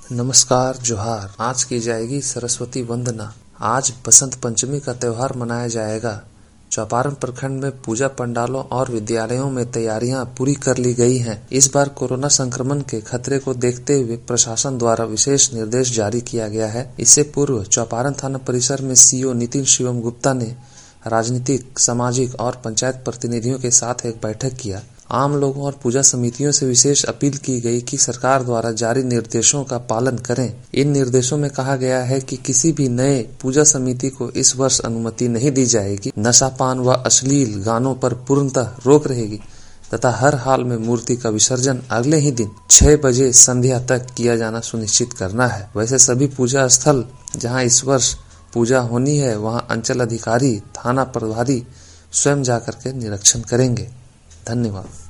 नमस्कार जोहार। आज की जाएगी सरस्वती वंदना। आज बसंत पंचमी का त्योहार मनाया जाएगा। चौपारण प्रखंड में पूजा पंडालों और विद्यालयों में तैयारियां पूरी कर ली गई हैं। इस बार कोरोना संक्रमण के खतरे को देखते हुए प्रशासन द्वारा विशेष निर्देश जारी किया गया है। इससे पूर्व चौपारण थाना परिसर में सीओ नितिन शिवम गुप्ता ने राजनीतिक, सामाजिक और पंचायत प्रतिनिधियों के साथ एक बैठक किया। आम लोगों और पूजा समितियों से विशेष अपील की गई कि सरकार द्वारा जारी निर्देशों का पालन करें। इन निर्देशों में कहा गया है कि किसी भी नए पूजा समिति को इस वर्ष अनुमति नहीं दी जाएगी। नशापान व अश्लील गानों पर पूर्णतः रोक रहेगी तथा हर हाल में मूर्ति का विसर्जन अगले ही दिन 6 बजे संध्या तक किया जाना सुनिश्चित करना है। वैसे सभी पूजा स्थल जहाँ इस वर्ष पूजा होनी है वहाँ अंचल अधिकारी, थाना प्रभारी स्वयं जाकर के निरीक्षण करेंगे। धन्यवाद।